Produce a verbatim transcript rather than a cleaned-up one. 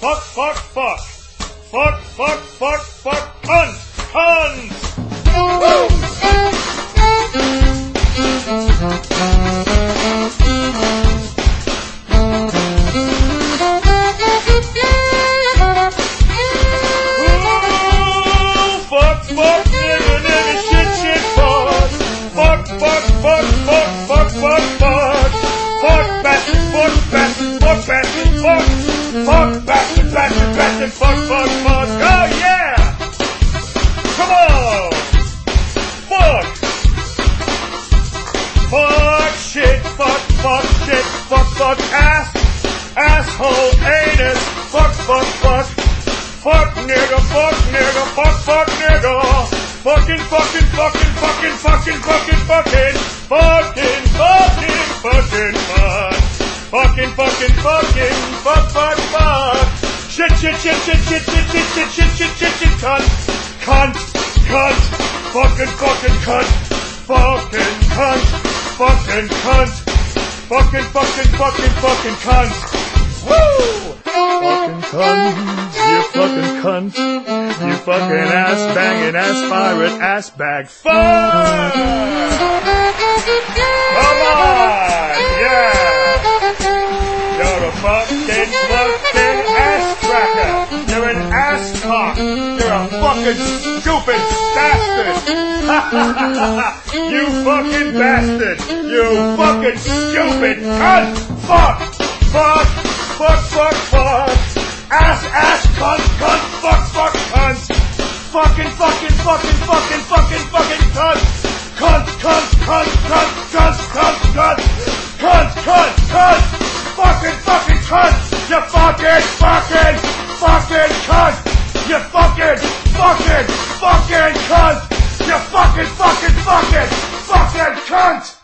Fuck, fuck, fuck. Fuck, fuck, fuck, fuck, cunt, cunt. Woo! Fuck, fuck, nigga, nigga, shit, shit, fuck. Fuck, fuck, fuck, fuck, fuck, fuck, fuck. Fuck, bastard, fuck, bastard, fuck, bastard, fuck. Fuck, bastard, bastard, bastard, fuck, fuck, fuck. Oh, yeah! Come on! Fuck! Fuck, shit, fuck, fuck, shit, fuck, fuck, ass, asshole, anus, fuck, fuck, fuck. Fuck, nigga, fuck, nigga, fuck, fuck, nigga. Fucking, fucking, fucking, fucking, fucking, fucking, fucking, fucking, fucking, fucking, fuck. Fucking, fucking, fucking, fuck, fuck, fuck. Shit, shit, shit, shit, shit, shit, shit, shit, shit, shit, shit, shit, cunt, cunt, cunt, fucking, fucking, cunt, fucking, cunt, fucking, cunt, fucking, fucking, fucking, fucking, cunt. Woo! Fucking cunt, you fucking cunt, you fucking ass banging, ass pirate, ass bag, fuck! Come on, yeah! You're a fucking, fucking ass cracker. You're an ass cock. You're a fucking stupid bastard. You fucking bastard. You fucking stupid cunt. Fuck, fuck, fuck, fuck, fuck. Ass, ass, cunt, cunt, fuck, fuck, cunt. Fucking, fucking, fucking, fucking, fucking, fucking cunt. Cunt, cunt, cunt, cunt, cunt, cunt, cunt. Cunt, cunt, cunt. Fucking, fucking cunt! You fucking, fucking, fucking cunt! You fucking, fucking, fucking cunt! You fucking, fucking, fucking, fucking cunt!